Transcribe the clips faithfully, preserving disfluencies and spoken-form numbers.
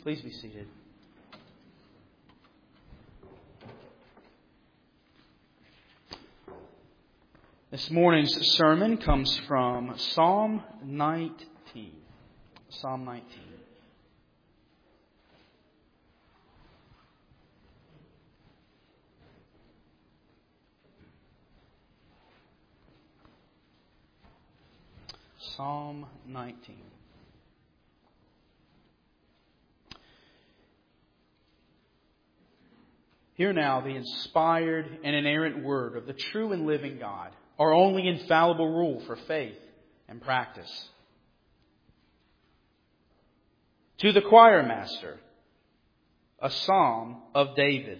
Please be seated. This morning's sermon comes from Psalm nineteen. Psalm nineteen. Psalm nineteen. Hear now the inspired and inerrant word of the true and living God, our only infallible rule for faith and practice. To the choir master, a psalm of David.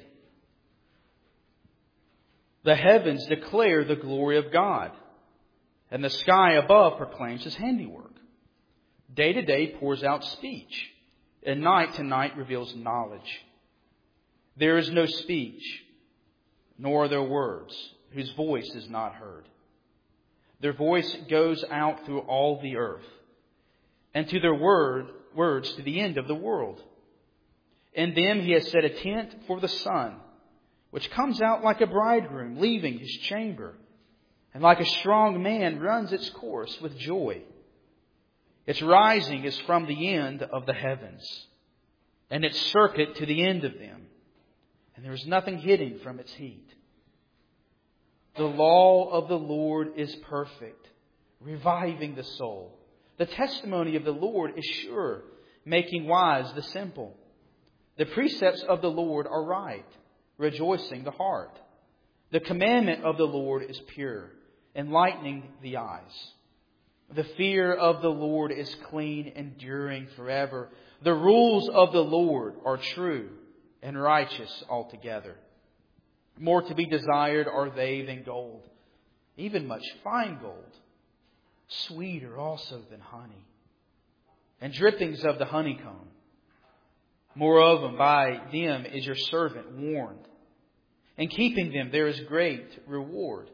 The heavens declare the glory of God, and the sky above proclaims His handiwork. Day to day pours out speech, and night to night reveals knowledge. There is no speech, nor are there words, whose voice is not heard. Their voice goes out through all the earth, and to their word words to the end of the world. In them He has set a tent for the sun, which comes out like a bridegroom leaving his chamber, and like a strong man runs its course with joy. Its rising is from the end of the heavens, and its circuit to the end of them. And there is nothing hidden from its heat. The law of the Lord is perfect, reviving the soul. The testimony of the Lord is sure, making wise the simple. The precepts of the Lord are right, rejoicing the heart. The commandment of the Lord is pure, enlightening the eyes. The fear of the Lord is clean, enduring forever. The rules of the Lord are true and righteous altogether. More to be desired are they than gold, even much fine gold, sweeter also than honey, and drippings of the honeycomb. Moreover, by them is your servant warned. In keeping them there is great reward.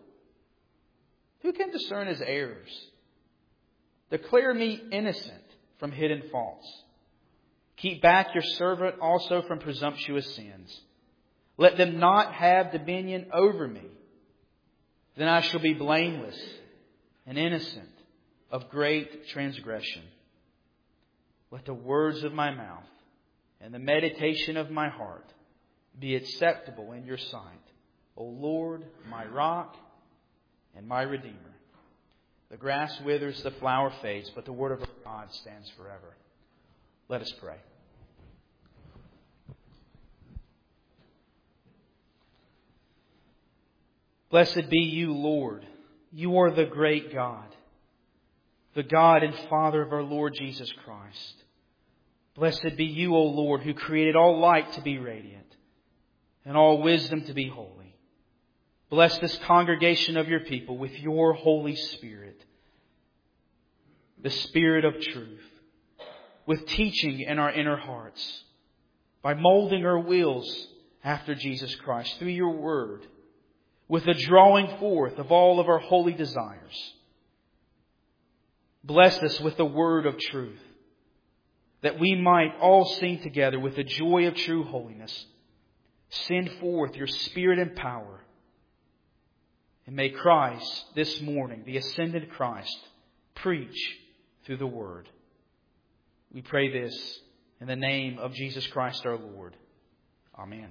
Who can discern his errors? Declare me innocent from hidden faults. Keep back your servant also from presumptuous sins. Let them not have dominion over me. Then I shall be blameless and innocent of great transgression. Let the words of my mouth and the meditation of my heart be acceptable in your sight, O Lord, my rock and my redeemer. The grass withers, the flower fades, but the word of God stands forever. Let us pray. Blessed be you, Lord. You are the great God, the God and Father of our Lord Jesus Christ. Blessed be you, O Lord, who created all light to be radiant and all wisdom to be holy. Bless this congregation of your people with your Holy Spirit, the Spirit of truth, with teaching in our inner hearts, by molding our wills after Jesus Christ through your word, with the drawing forth of all of our holy desires. Bless us with the word of truth, that we might all sing together with the joy of true holiness. Send forth your Spirit and power. And may Christ, this morning, the ascended Christ, preach through the word. We pray this in the name of Jesus Christ our Lord. Amen.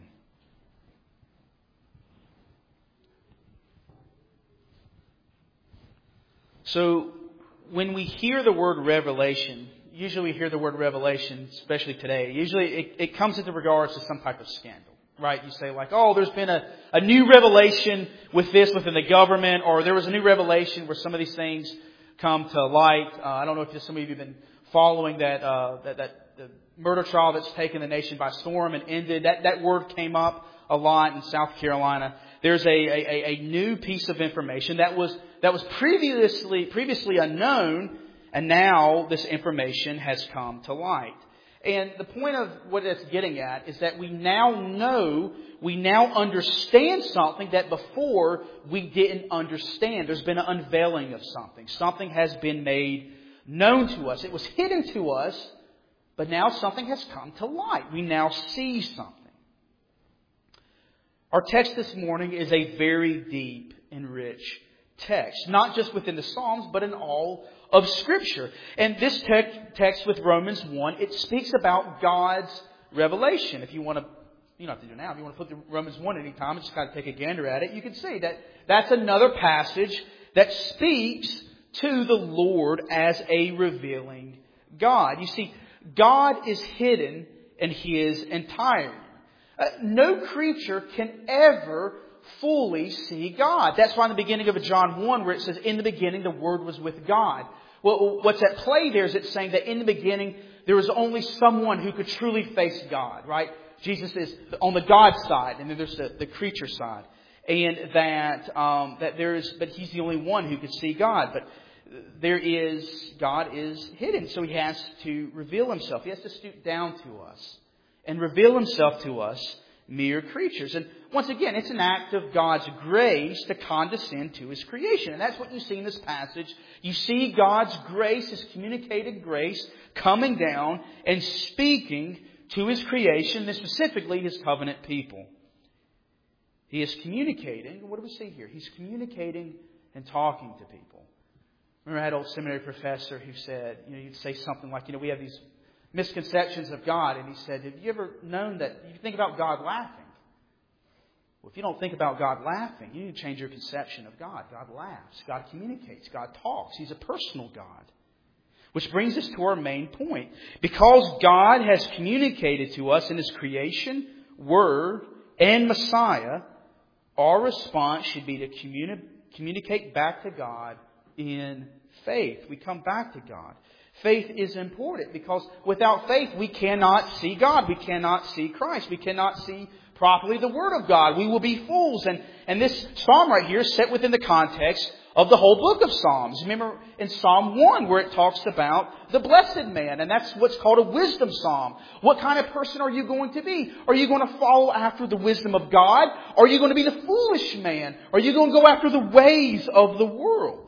So, when we hear the word revelation, usually we hear the word revelation, especially today, usually it, it comes into regards to some type of scandal, right? You say like, oh, there's been a, a new revelation with this within the government, or there was a new revelation where some of these things come to light. Uh, I don't know if some of you have been following that, uh, that, that the murder trial that's taken the nation by storm and ended. That, that word came up a lot in South Carolina. There's a, a, a new piece of information that was, that was previously, previously unknown, and now this information has come to light. And the point of what it's getting at is that we now know, we now understand something that before we didn't understand. There's been an unveiling of something. Something has been made known to us. It was hidden to us But now something has come to light. We now see something. Our text this morning is a very deep and rich text. Not just within the Psalms, but in all of Scripture. And this te- text with Romans one, it speaks about God's revelation. If you want to, you don't have to do it now. If you want to put the Romans one anytime, just kind of take a gander at it, you can see that that's another passage that speaks to the Lord as a revealing God. You see, God is hidden in His entirety. Uh, no creature can ever fully see God. That's why in the beginning of John one where it says, in the beginning the Word was with God. Well, what's at play there is it's saying that in the beginning there was only someone who could truly face God, right? Jesus is on the God side, and then there's the, the creature side. And that, um, that there is, but He's the only one who could see God. But there is, God is hidden, so He has to reveal Himself. He has to stoop down to us and reveal Himself to us, mere creatures. And once again, it's an act of God's grace to condescend to His creation. And that's what you see in this passage. You see God's grace, His communicated grace, coming down and speaking to His creation, and specifically His covenant people. He is communicating. What do we see here? He's communicating and talking to people. Remember, I had an old seminary professor who said, you know, you'd say something like, you know, we have these misconceptions of God. And he said, have you ever known that you think about God laughing? Well, if you don't think about God laughing, you need to change your conception of God. God laughs. God communicates. God talks. He's a personal God. Which brings us to our main point. Because God has communicated to us in His creation, Word, and Messiah, our response should be to communi- communicate back to God in faith. We come back to God. Faith is important because without faith we cannot see God. We cannot see Christ. We cannot see properly the Word of God. We will be fools. And, and this psalm right here is set within the context of the whole book of Psalms. Remember in Psalm one where it talks about the blessed man. And that's what's called a wisdom psalm. What kind of person are you going to be? Are you going to follow after the wisdom of God? Or are you going to be the foolish man? Are you going to go after the ways of the world?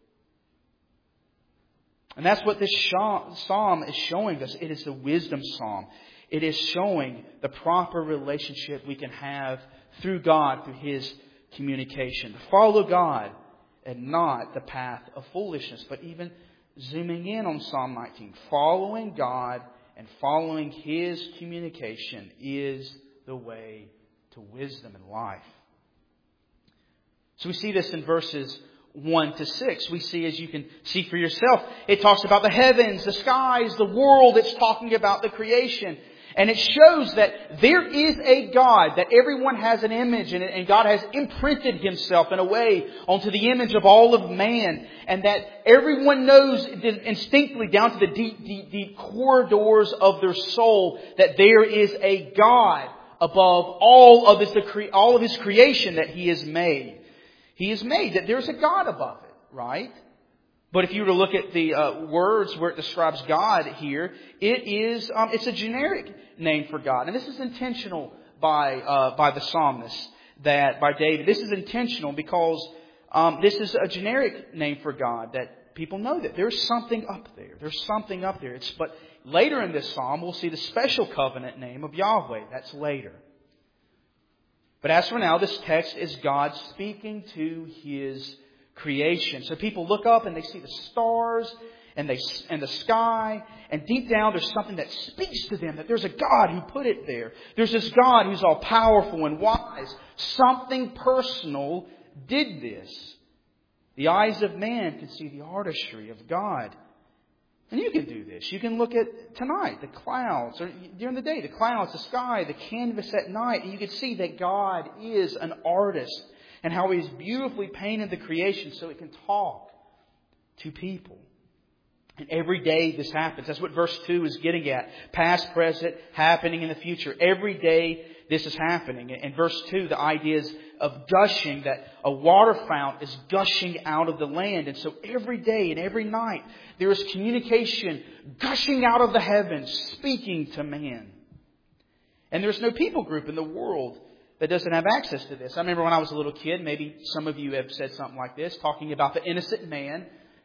And that's what this psalm is showing us. It is the wisdom psalm. It is showing the proper relationship we can have through God, through His communication. To follow God and not the path of foolishness. But even zooming in on Psalm nineteen, following God and following His communication is the way to wisdom and life. So we see this in verses one to six. We see, as you can see for yourself, it talks about the heavens, the skies, the world. It's talking about the creation. And it shows that there is a God, that everyone has an image, and, and God has imprinted Himself in a way onto the image of all of man. And that everyone knows instinctively down to the deep, deep, deep corridors of their soul that there is a God above all of His, all of His creation that He has made. He has made that there's a God above it, right? But if you were to look at the uh, words where it describes God here, it is um, it's a generic name for God, and this is intentional by uh, by the psalmist, that by David. This is intentional because um, this is a generic name for God, that people know that there's something up there. There's something up there. It's but later in this psalm we'll see the special covenant name of Yahweh. That's later. But as for now, this text is God speaking to His creation. So people look up and they see the stars and they and the sky, and deep down there's something that speaks to them, that there's a God who put it there. There's this God who's all powerful and wise. Something personal did this. The eyes of man can see the artistry of God. And you can do this. You can look at tonight, the clouds, or during the day, the clouds, the sky, the canvas at night, and you can see that God is an artist and how He has beautifully painted the creation so it can talk to people. And every day this happens. That's what verse two is getting at. Past, present, happening in the future. Every day this is happening. In verse two, the idea is of gushing, that a water fount is gushing out of the land. And so every day and every night there is communication gushing out of the heavens, speaking to man. And there's no people group in the world that doesn't have access to this. I remember when I was a little kid, maybe some of you have said something like this, talking about the innocent man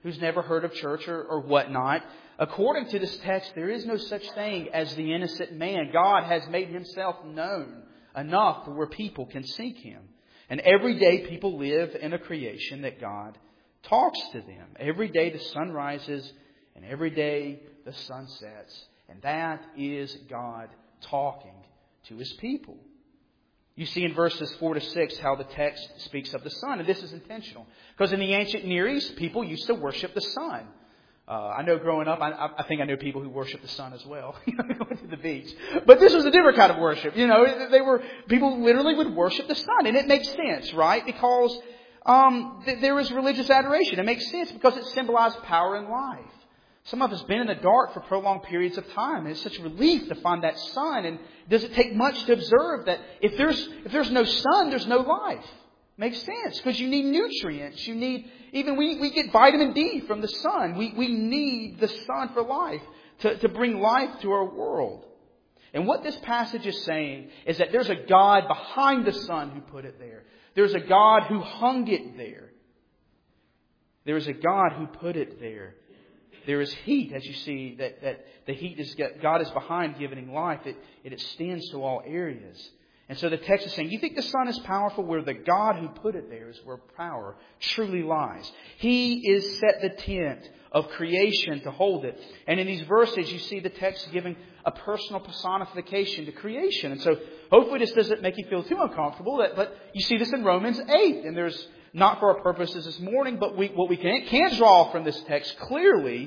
who's never heard of church or, or whatnot, according to this text, there is no such thing as the innocent man. God has made Himself known enough where people can seek Him. And every day people live in a creation that God talks to them. Every day the sun rises and every day the sun sets. And that is God talking to His people. You see in verses four to six how the text speaks of the sun. And this is intentional. Because in the ancient Near East, people used to worship the sun. Uh, I know growing up, I, I think I knew people who worship the sun as well. Going to the beach. But this was a different kind of worship. You know, they were, people literally would worship the sun. And it makes sense, right? Because um, th- there is religious adoration. It makes sense because it symbolized power and life. Some of us have been in the dark for prolonged periods of time. And it's such a relief to find that sun. And does it take much to observe that if there's if there's no sun, there's no life? Makes sense. Because you need nutrients. You need, even we, we get vitamin D from the sun. We, we need the sun for life to, to bring life to our world. And what this passage is saying is that there's a God behind the sun who put it there. There's a God who hung it there. There is a God who put it there. There is heat, as you see, that, that the heat is, God is behind giving life. It, it extends to all areas. And so the text is saying, you think the sun is powerful? Where the God who put it there is where power truly lies. He is set the tent of creation to hold it. And in these verses, you see the text giving a personal personification to creation. And so hopefully this doesn't make you feel too uncomfortable. That, but you see this in Romans eight. And there's, not for our purposes this morning, but we, what we can, can draw from this text clearly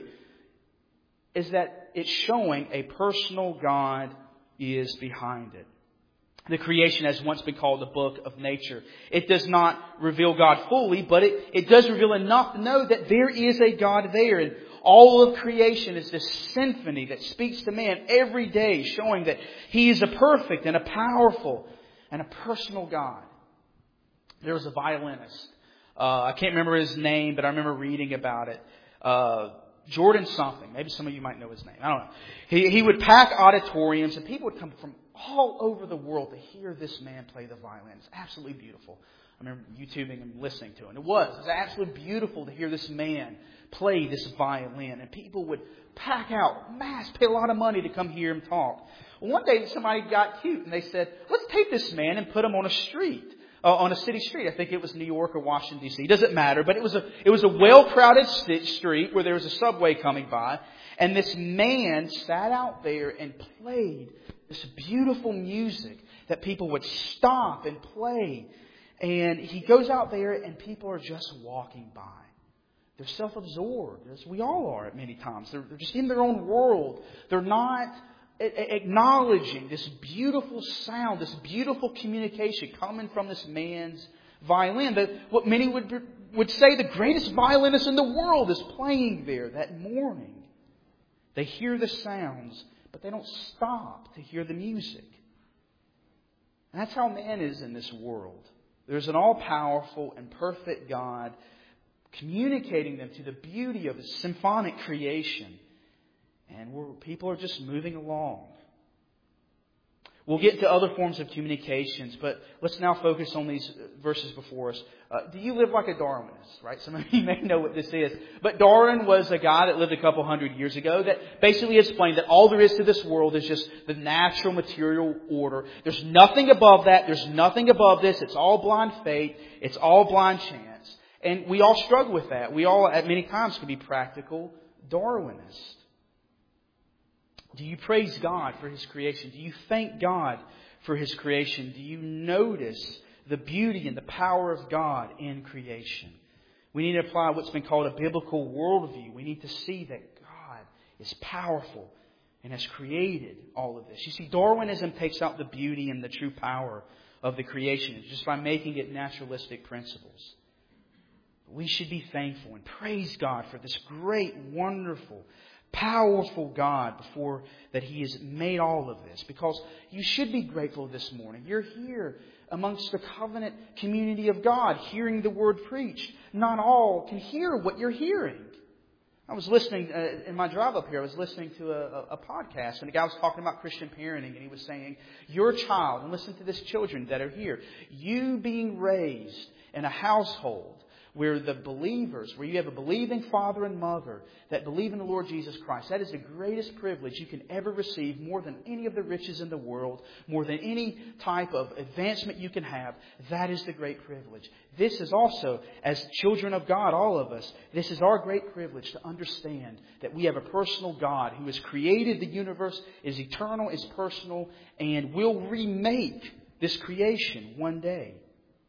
is that it's showing a personal God is behind it. The creation has once been called the book of nature. It does not reveal God fully, but it, it does reveal enough to know that there is a God there. And all of creation is this symphony that speaks to man every day, showing that He is a perfect and a powerful and a personal God. There was a violinist. Uh, I can't remember his name, but I remember reading about it. Uh, Jordan something. Maybe some of you might know his name. I don't know. He, he would pack auditoriums and people would come from all over the world to hear this man play the violin. It's absolutely beautiful. I remember YouTubing and listening to it. And it was. It was absolutely beautiful to hear this man play this violin. And people would pack out, mass, pay a lot of money to come hear him talk. Well, one day somebody got cute and they said, let's take this man and put him on a street. Uh, on a city street. I think it was New York or Washington, D C Doesn't matter. But it was a it was a well-crowded street where there was a subway coming by. And this man sat out there and played this beautiful music that people would stop and play. And he goes out there and people are just walking by. They're self-absorbed, as we all are at many times. They're, they're just in their own world. They're not acknowledging this beautiful sound, this beautiful communication coming from this man's violin. That what many would would say the greatest violinist in the world is playing there that morning. They hear the sounds, but they don't stop to hear the music. And that's how man is in this world. There's an all-powerful and perfect God communicating them to the beauty of His symphonic creation. And we're, people are just moving along. We'll get to other forms of communications, but let's now focus on these verses before us. Uh, do you live like a Darwinist? Right? Some of you may know what this is. But Darwin was a guy that lived a couple hundred years ago that basically explained that all there is to this world is just the natural material order. There's nothing above that. There's nothing above this. It's all blind fate. It's all blind chance. And we all struggle with that. We all, at many times, can be practical Darwinists. Do you praise God for His creation? Do you thank God for His creation? Do you notice the beauty and the power of God in creation? We need to apply what's been called a biblical worldview. We need to see that God is powerful and has created all of this. You see, Darwinism takes out the beauty and the true power of the creation just by making it naturalistic principles. We should be thankful and praise God for this great, wonderful, powerful God before that He has made all of this. Because you should be grateful this morning. You're here amongst the covenant community of God, hearing the Word preached. Not all can hear what you're hearing. I was listening, uh, in my drive up here, I was listening to a, a, a podcast, and the guy was talking about Christian parenting, and he was saying, your child, and listen to this, children that are here, you being raised in a household where the believers, where you have a believing father and mother that believe in the Lord Jesus Christ. That is the greatest privilege you can ever receive, more than any of the riches in the world, more than any type of advancement you can have. That is the great privilege. This is also, as children of God, all of us, this is our great privilege to understand that we have a personal God who has created the universe, is eternal, is personal, and will remake this creation one day.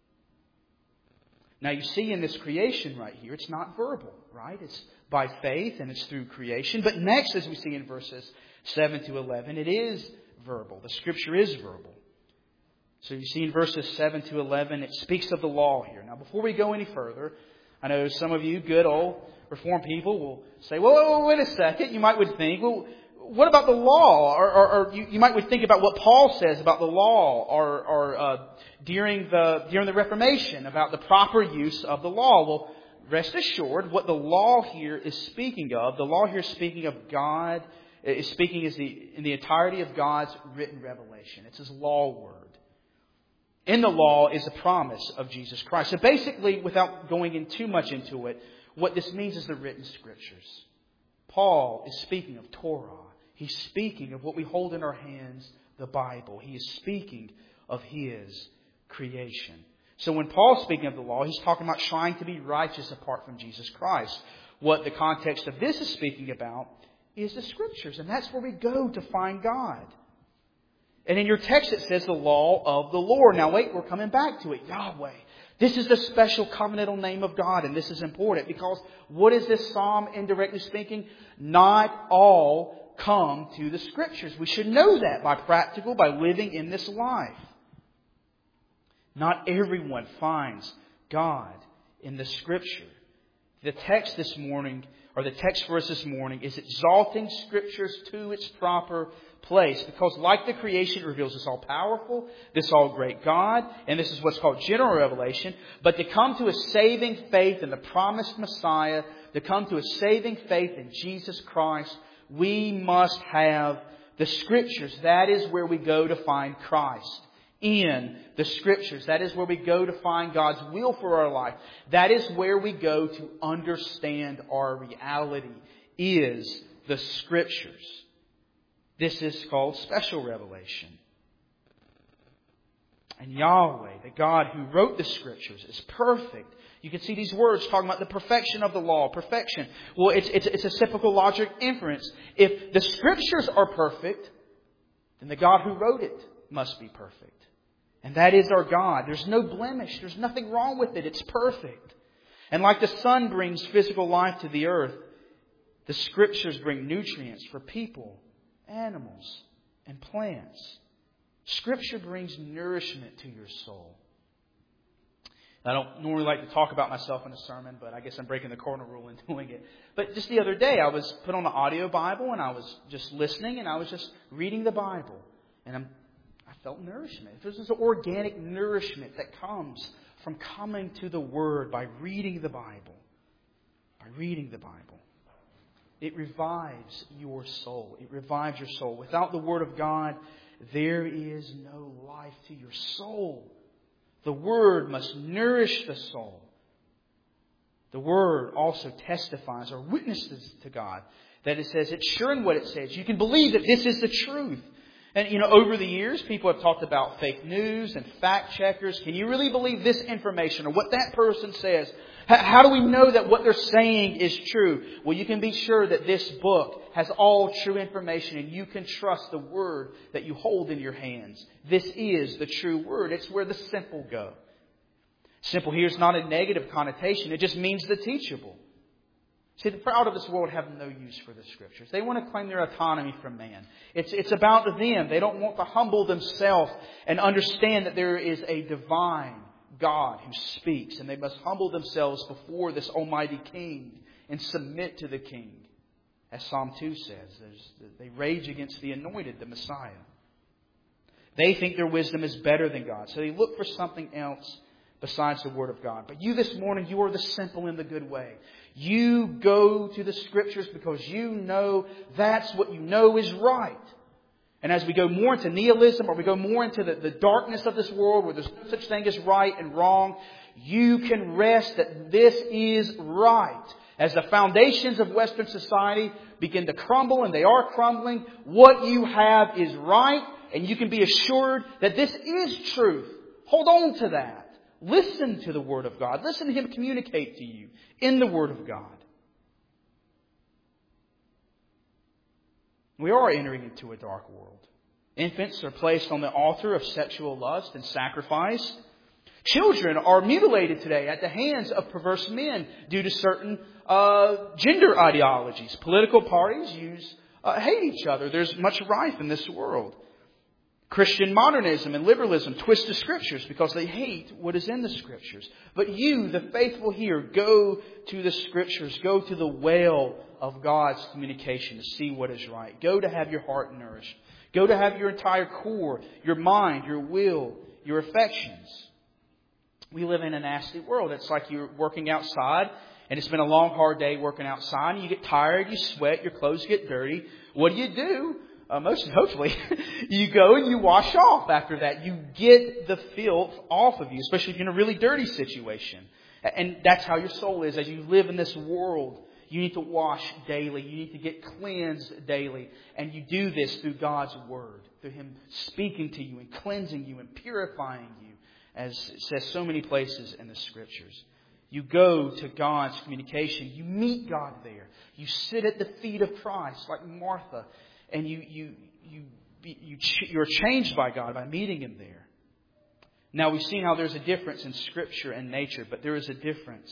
Now you see in this creation right here, it's not verbal, right? It's by faith and it's through creation. But next, as we see in verses seven to eleven, it is verbal. The Scripture is verbal. So you see in verses seven to eleven, it speaks of the law here. Now before we go any further, I know some of you good old Reformed people will say, well, wait a second. You might would think, well, what about the law? Or, or, or you, you might would think about what Paul says about the law, or, or uh, during the during the Reformation about the proper use of the law. Well, rest assured, what the law here is speaking of, the law here is speaking of God, is speaking is the in the entirety of God's written revelation. It's His law word. In the law is the promise of Jesus Christ. So basically, without going in too much into it, what this means is the written Scriptures. Paul is speaking of Torah. He's speaking of what we hold in our hands, the Bible. He is speaking of His creation. So when Paul's speaking of the law, he's talking about trying to be righteous apart from Jesus Christ. What the context of this is speaking about is the Scriptures. And that's where we go to find God. And in your text it says the law of the Lord. Now wait, we're coming back to it. Yahweh. This is the special covenantal name of God. And this is important because what is this psalm indirectly speaking? Not all come to the Scriptures. We should know that by practical, by living in this life. Not everyone finds God in the Scripture. The text this morning, or the text for us this morning, is exalting Scriptures to its proper place. Because like the creation, it reveals this all-powerful, this all-great God, and this is what's called general revelation. But to come to a saving faith in the promised Messiah, to come to a saving faith in Jesus Christ, we must have the Scriptures. That is where we go to find Christ. In the Scriptures. That is where we go to find God's will for our life. That is where we go to understand our reality, is the Scriptures. This is called special revelation. And Yahweh, the God who wrote the Scriptures, is perfect. You can see these words talking about the perfection of the law. Perfection. Well, it's, it's, it's a typical logic inference. If the Scriptures are perfect, then the God who wrote it must be perfect. And that is our God. There's no blemish. There's nothing wrong with it. It's perfect. And like the sun brings physical life to the earth, the Scriptures bring nutrients for people, animals, and plants. Scripture brings nourishment to your soul. I don't normally like to talk about myself in a sermon, but I guess I'm breaking the cardinal rule in doing it. But just the other day, I was put on an audio Bible, and I was just listening, and I was just reading the Bible. And I'm, I felt nourishment. There's this organic nourishment that comes from coming to the Word by reading the Bible. By reading the Bible. It revives your soul. It revives your soul. Without the Word of God, there is no life to your soul. The Word must nourish the soul. The Word also testifies or witnesses to God. That it says, it's sure in what it says. You can believe that this is the truth. And, you know, over the years, people have talked about fake news and fact checkers. Can you really believe this information or what that person says? How do we know that what they're saying is true? Well, you can be sure that this book has all true information and you can trust the Word that you hold in your hands. This is the true Word. It's where the simple go. Simple here is not a negative connotation. It just means the teachable. See, the proud of this world have no use for the Scriptures. They want to claim their autonomy from man. It's, it's about them. They don't want to humble themselves and understand that there is a divine God who speaks. And they must humble themselves before this Almighty King and submit to the King. As Psalm two says, they rage against the anointed, the Messiah. They think their wisdom is better than God. So they look for something else besides the Word of God. But you this morning, you are the simple in the good way. You go to the Scriptures because you know that's what you know is right. And as we go more into nihilism, or we go more into the, the darkness of this world where there's no such thing as right and wrong, you can rest that this is right. As the foundations of Western society begin to crumble, and they are crumbling, what you have is right, and you can be assured that this is truth. Hold on to that. Listen to the Word of God. Listen to Him communicate to you in the Word of God. We are entering into a dark world. Infants are placed on the altar of sexual lust and sacrifice. Children are mutilated today at the hands of perverse men due to certain uh, gender ideologies. Political parties use uh, hate each other. There's much rife in this world. Christian modernism and liberalism twist the Scriptures because they hate what is in the Scriptures. But you, the faithful here, go to the Scriptures. Go to the well of God's communication to see what is right. Go to have your heart nourished. Go to have your entire core, your mind, your will, your affections. We live in a nasty world. It's like you're working outside and it's been a long, hard day working outside. And you get tired, you sweat, your clothes get dirty. What do you do? Uh, most hopefully, you go and you wash off after that. You get the filth off of you, especially if you're in a really dirty situation. And that's how your soul is. As you live in this world, you need to wash daily. You need to get cleansed daily. And you do this through God's Word, through Him speaking to you and cleansing you and purifying you, as it says so many places in the Scriptures. You go to God's communication. You meet God there. You sit at the feet of Christ like Martha. And you, you, you, you, you're changed by God by meeting Him there. Now we've seen how there's a difference in Scripture and nature, but there is a difference.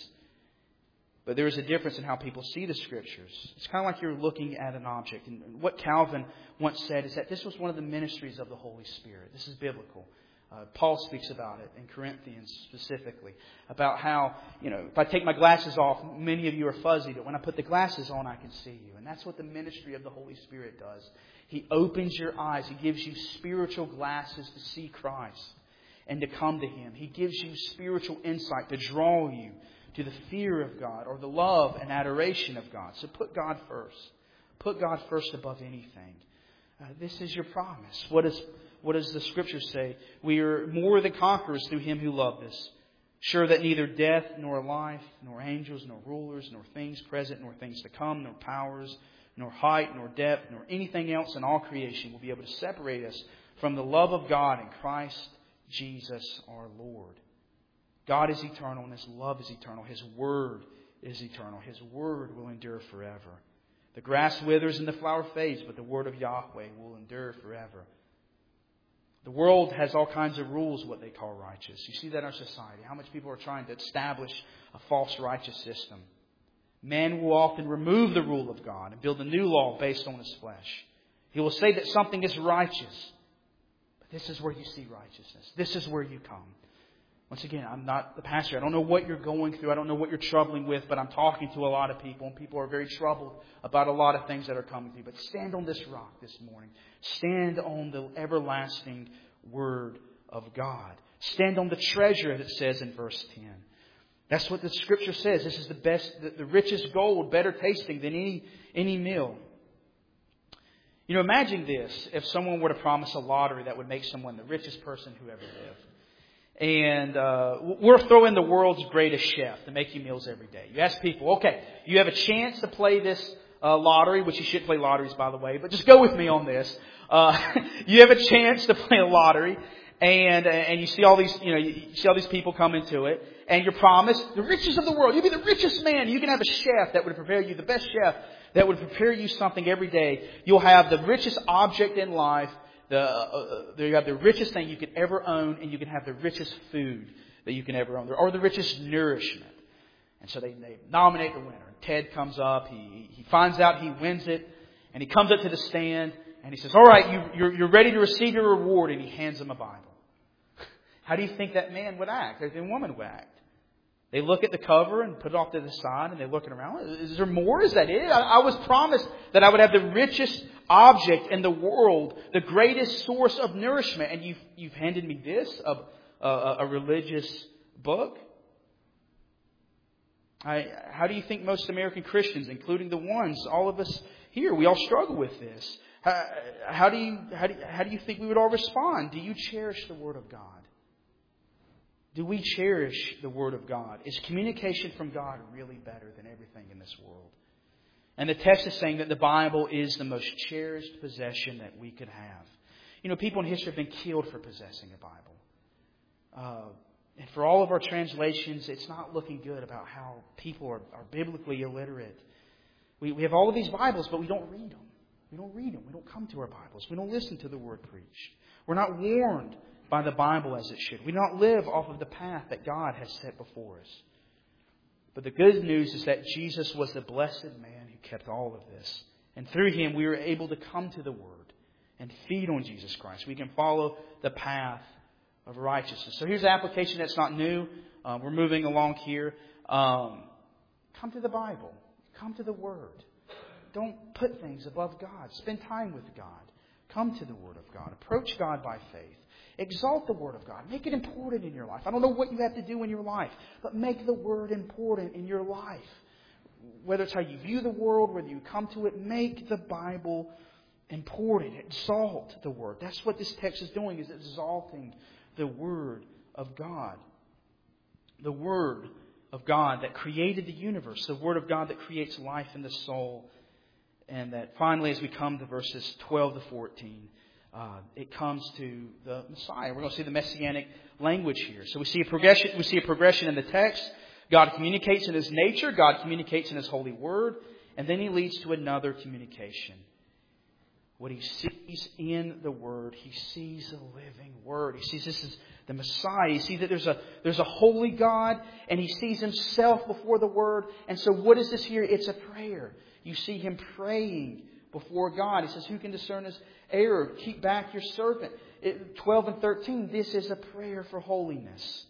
But there is a difference in how people see the Scriptures. It's kind of like you're looking at an object. And what Calvin once said is that this was one of the ministries of the Holy Spirit. This is biblical. Uh, Paul speaks about it in Corinthians specifically. About how, you know, if I take my glasses off, many of you are fuzzy, but when I put the glasses on, I can see you. And that's what the ministry of the Holy Spirit does. He opens your eyes. He gives you spiritual glasses to see Christ and to come to Him. He gives you spiritual insight to draw you to the fear of God or the love and adoration of God. So put God first. Put God first above anything. Uh, this is your promise. What is What does the Scripture say? We are more than conquerors through Him who loved us. Sure that neither death, nor life, nor angels, nor rulers, nor things present, nor things to come, nor powers, nor height, nor depth, nor anything else in all creation will be able to separate us from the love of God in Christ Jesus our Lord. God is eternal and His love is eternal. His Word is eternal. His Word will endure forever. The grass withers and the flower fades, but the Word of Yahweh will endure forever. The world has all kinds of rules, what they call righteous. You see that in our society. How much people are trying to establish a false righteous system. Man will often remove the rule of God and build a new law based on his flesh. He will say that something is righteous. But this is where you see righteousness. This is where you come. Once again, I'm not the pastor. I don't know what you're going through. I don't know what you're troubling with, but I'm talking to a lot of people, and people are very troubled about a lot of things that are coming to you. But stand on this rock this morning. Stand on the everlasting Word of God. Stand on the treasure, as it says in verse ten. That's what the Scripture says. This is the best, the, the richest gold, better tasting than any, any meal. You know, imagine this. If someone were to promise a lottery that would make someone the richest person who ever lived. And uh, we're throwing the world's greatest chef to make you meals every day. You ask people, okay, you have a chance to play this uh, lottery, which you should play lotteries, by the way, but just go with me on this. Uh, you have a chance to play a lottery, and and you see all these, you know, you see all these people come into it, and you're promised the riches of the world. You'll be the richest man. You can have a chef that would prepare you, the best chef that would prepare you something every day. You'll have the richest object in life. The, uh, you have the richest thing you could ever own, and you can have the richest food that you can ever own, or the richest nourishment. And so they, they nominate the winner. Ted comes up, he he finds out he wins it, and he comes up to the stand, and he says, all right, you, you're, you're ready to receive your reward, and he hands him a Bible. How do you think that man would act, or the woman would act? They look at the cover and put it off to the side, and they're looking around. Is there more? Is that it? I, I was promised that I would have the richest object in the world, the greatest source of nourishment, and you've, you've handed me this, a, a, a religious book? I, how do you think most American Christians, including the ones, all of us here, we all struggle with this? How, how do you how do you, how do you think we would all respond? Do you cherish the Word of God? Do we cherish the Word of God? Is communication from God really better than everything in this world? And the text is saying that the Bible is the most cherished possession that we could have. You know, people in history have been killed for possessing a Bible. Uh, and for all of our translations, it's not looking good about how people are, are biblically illiterate. We, we have all of these Bibles, but we don't read them. We don't read them. We don't come to our Bibles. We don't listen to the Word preached. We're not warned by the Bible as it should. We don't live off of the path that God has set before us. But the good news is that Jesus was the blessed man who kept all of this. And through Him, we were able to come to the Word and feed on Jesus Christ. We can follow the path of righteousness. So here's an application that's not new. Uh, we're moving along here. Um, come to the Bible. Come to the Word. Don't put things above God. Spend time with God. Come to the Word of God. Approach God by faith. Exalt the Word of God. Make it important in your life. I don't know what you have to do in your life, but make the Word important in your life. Whether it's how you view the world, whether you come to it, make the Bible important. Exalt the Word. That's what this text is doing, is exalting the Word of God. The Word of God that created the universe. The Word of God that creates life in the soul. And that finally, as we come to verses twelve to fourteen, Uh, it comes to the Messiah. We're going to see the messianic language here. So we see a progression. We see a progression in the text. God communicates in His nature. God communicates in His holy word, and then He leads to another communication. What He sees in the Word, He sees the living Word. He sees this is the Messiah. He sees that there's a there's a holy God, and He sees Himself before the Word. And so, what is this here? It's a prayer. You see Him praying before God. He says, "Who can discern His error? Keep back your servant." It, twelve and thirteen, this is a prayer for holiness.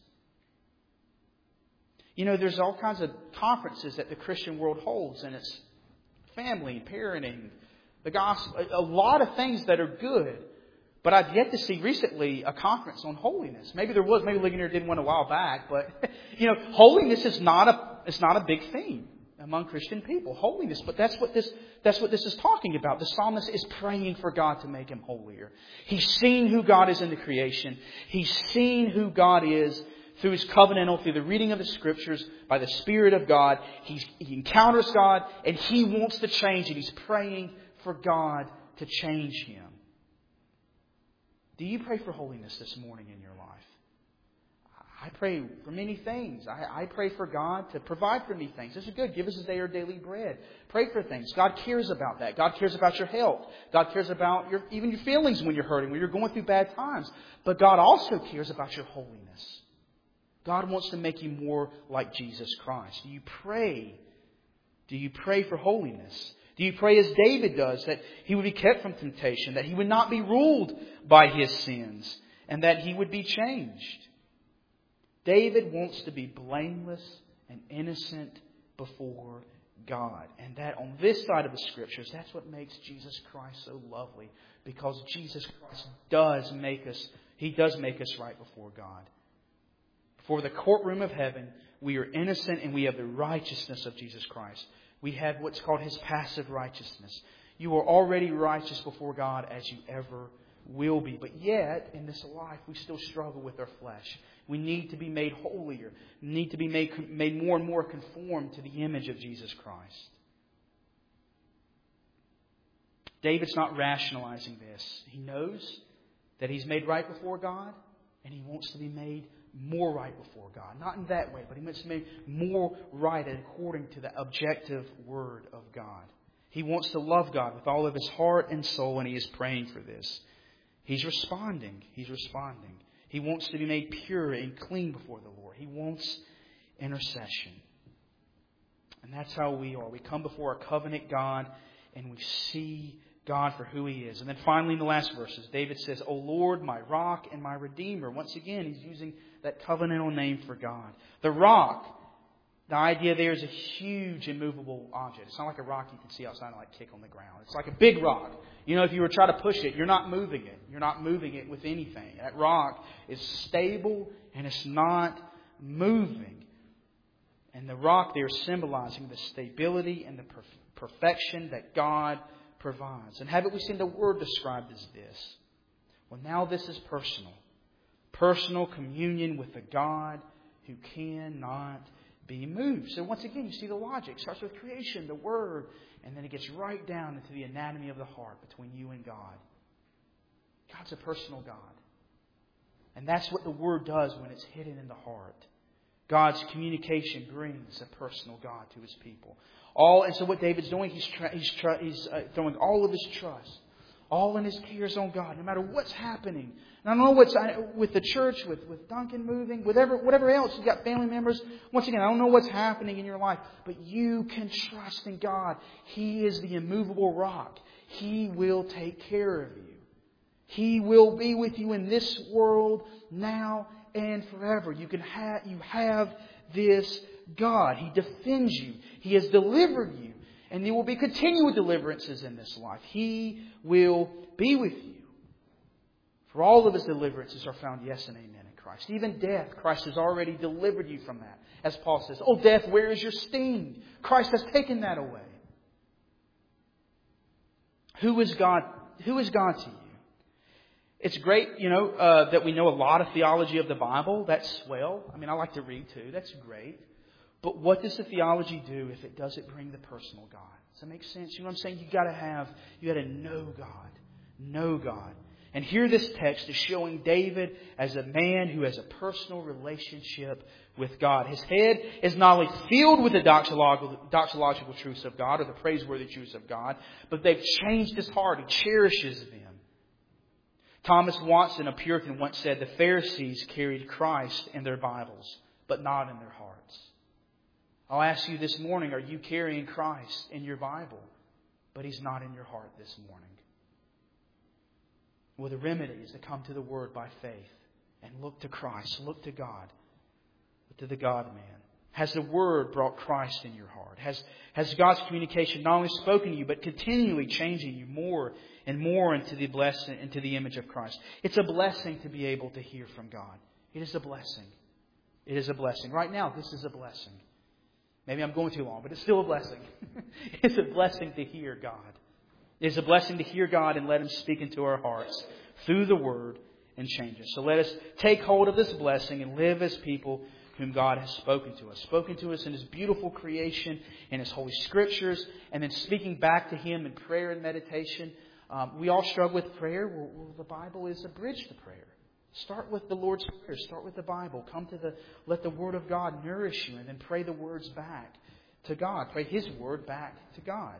You know, there's all kinds of conferences that the Christian world holds, and it's family, parenting, the gospel, a lot of things that are good. But I've yet to see recently a conference on holiness. Maybe there was, maybe Ligonier did one a while back, but you know, holiness is not a it's not a big theme among Christian people, holiness. But that's what this that's what this is talking about. The psalmist is praying for God to make him holier. He's seen who God is in the creation. He's seen who God is through His covenantal, through the reading of the Scriptures, by the Spirit of God. He's, he encounters God, and he wants to change it. He's praying for God to change him. Do you pray for holiness this morning in your life? I pray for many things. I, I pray for God to provide for me things. This is good. Give us this day our daily bread. Pray for things. God cares about that. God cares about your health. God cares about your even your feelings when you're hurting, when you're going through bad times. But God also cares about your holiness. God wants to make you more like Jesus Christ. Do you pray? Do you pray for holiness? Do you pray as David does, that he would be kept from temptation, that he would not be ruled by his sins, and that he would be changed? David wants to be blameless and innocent before God. And that on this side of the Scriptures, that's what makes Jesus Christ so lovely. Because Jesus Christ does make us, He does make us right before God. Before the courtroom of heaven, we are innocent and we have the righteousness of Jesus Christ. We have what's called His passive righteousness. You are already righteous before God as you ever will be. But yet, in this life, we still struggle with our flesh. We need to be made holier. We need to be made, made more and more conformed to the image of Jesus Christ. David's not rationalizing this. He knows that he's made right before God, and he wants to be made more right before God. Not in that way, but he wants to be made more right according to the objective Word of God. He wants to love God with all of his heart and soul, and he is praying for this. He's responding. He's responding. He wants to be made pure and clean before the Lord. He wants intercession. And that's how we are. We come before our covenant God and we see God for who He is. And then finally in the last verses, David says, "O Lord, my rock and my redeemer." Once again, he's using that covenantal name for God. The rock, the idea there is a huge immovable object. It's not like a rock you can see outside and like kick on the ground. It's like a big rock. You know, if you were trying to push it, you're not moving it. You're not moving it with anything. That rock is stable and it's not moving. And the rock there is symbolizing the stability and the perfection that God provides. And haven't we seen the Word described as this? Well, now this is personal. Personal communion with the God who cannot be moved. So once again, you see the logic. It starts with creation, the Word, and then it gets right down into the anatomy of the heart between you and God. God's a personal God. And that's what the Word does when it's hidden in the heart. God's communication brings a personal God to His people. All and so what David's doing, he's tra- he's, tra- he's uh, throwing all of his trust, all in his cares on God, no matter what's happening. And I don't know what's with the church, with, with Duncan moving, whatever whatever else. You've got family members. Once again, I don't know what's happening in your life, but you can trust in God. He is the immovable rock. He will take care of you. He will be with you in this world now and forever. You can have you have this God. He defends you. He has delivered you. And there will be continual deliverances in this life. He will be with you. For all of His deliverances are found yes and amen in Christ. Even death, Christ has already delivered you from that. As Paul says, "Oh death, where is your sting?" Christ has taken that away. Who is God? Who is God to you? It's great, you know, uh, that we know a lot of theology of the Bible. That's swell. I mean, I like to read too. That's great. But what does the theology do if it doesn't bring the personal God? Does that make sense? You know what I'm saying? You got to have, you got to know God, know God. And here this text is showing David as a man who has a personal relationship with God. His head is not only filled with the doxological, doxological truths of God or the praiseworthy truths of God, but they've changed his heart. He cherishes them. Thomas Watson, a Puritan, once said the Pharisees carried Christ in their Bibles, but not in their hearts. I'll ask you this morning, are you carrying Christ in your Bible, but He's not in your heart this morning? Well, the remedy is to come to the Word by faith and look to Christ, look to God, look to the God-man. Has the Word brought Christ in your heart? Has, has God's communication not only spoken to you, but continually changing you more and more into the blessing, into the image of Christ? It's a blessing to be able to hear from God. It is a blessing. It is a blessing. Right now, this is a blessing. Maybe I'm going too long, but it's still a blessing. It's a blessing to hear God. It's a blessing to hear God and let Him speak into our hearts through the Word and change us. So let us take hold of this blessing and live as people whom God has spoken to us. Spoken to us in His beautiful creation, in His Holy Scriptures, and then speaking back to Him in prayer and meditation. Um, we all struggle with prayer. Well, well, the Bible is a bridge to prayer. Start with the Lord's Prayer. Start with the Bible. Come to the, let the Word of God nourish you, and then pray the words back to God. Pray His Word back to God.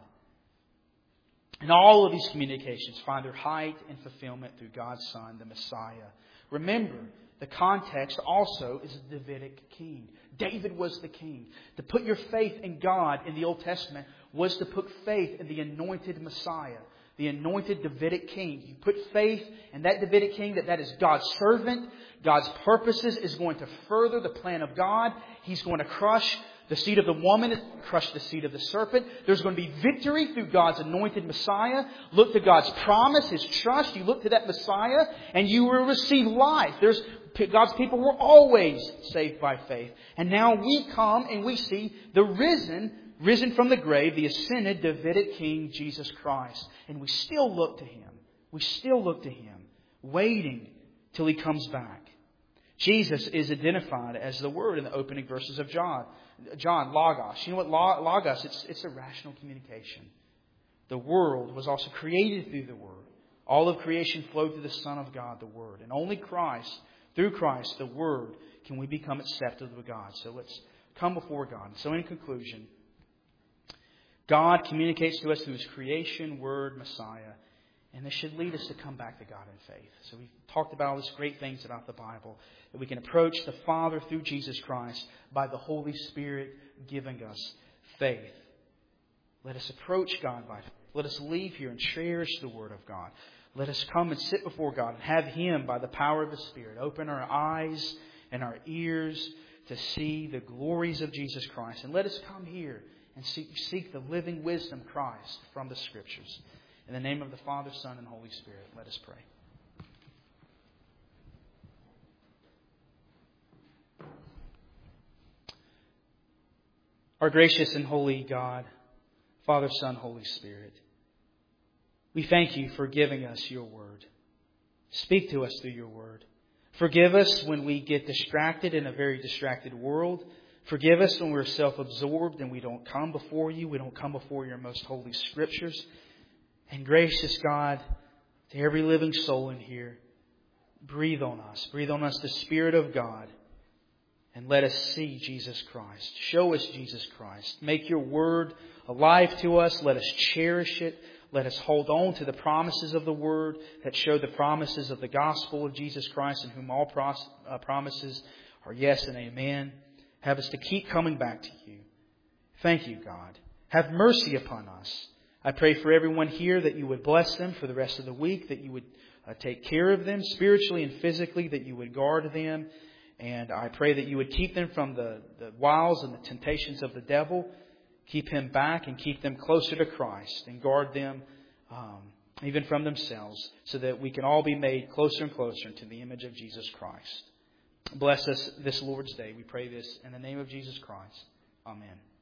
And all of these communications find their height and fulfillment through God's Son, the Messiah. Remember, the context also is a Davidic king. David was the king. To put your faith in God in the Old Testament was to put faith in the anointed Messiah, the anointed Davidic king. You put faith in that Davidic king, that that is God's servant. God's purposes is going to further the plan of God. He's going to crush the seed of the woman, crush the seed of the serpent. There's going to be victory through God's anointed Messiah. Look to God's promise, His trust. You look to that Messiah and you will receive life. There's God's people were always saved by faith. And now we come and we see the risen, risen from the grave, the ascended Davidic King, Jesus Christ. And we still look to Him. We still look to Him, waiting till He comes back. Jesus is identified as the Word in the opening verses of John. John, Logos. You know what Logos? It's, it's a rational communication. The world was also created through the Word. All of creation flowed through the Son of God, the Word. And only Christ, through Christ, the Word, can we become acceptable to God. So let's come before God. So in conclusion, God communicates to us through His creation, Word, Messiah. And this should lead us to come back to God in faith. So we've talked about all these great things about the Bible. That we can approach the Father through Jesus Christ by the Holy Spirit giving us faith. Let us approach God by faith. Let us leave here and cherish the Word of God. Let us come and sit before God and have Him by the power of His Spirit open our eyes and our ears to see the glories of Jesus Christ. And let us come here and seek, seek the living wisdom Christ from the Scriptures. In the name of the Father, Son, and Holy Spirit, let us pray. Our gracious and holy God, Father, Son, Holy Spirit, We thank You for giving us Your Word. Speak to us through Your Word. Forgive us when we get distracted in a very distracted world. Forgive us when we're self-absorbed and we don't come before You. We don't come before Your most holy Scriptures. And gracious God, to every living soul in here, breathe on us. Breathe on us the Spirit of God. And let us see Jesus Christ. Show us Jesus Christ. Make Your Word alive to us. Let us cherish it. Let us hold on to the promises of the Word that show the promises of the gospel of Jesus Christ, in whom all pros- uh, promises are yes and amen. Have us to keep coming back to You. Thank You, God. Have mercy upon us. I pray for everyone here that You would bless them for the rest of the week, that You would uh, take care of them spiritually and physically, that You would guard them. And I pray that You would keep them from the, the wiles and the temptations of the devil. Keep him back and keep them closer to Christ, and guard them um, even from themselves, so that we can all be made closer and closer to the image of Jesus Christ. Bless us this Lord's Day. We pray this in the name of Jesus Christ. Amen.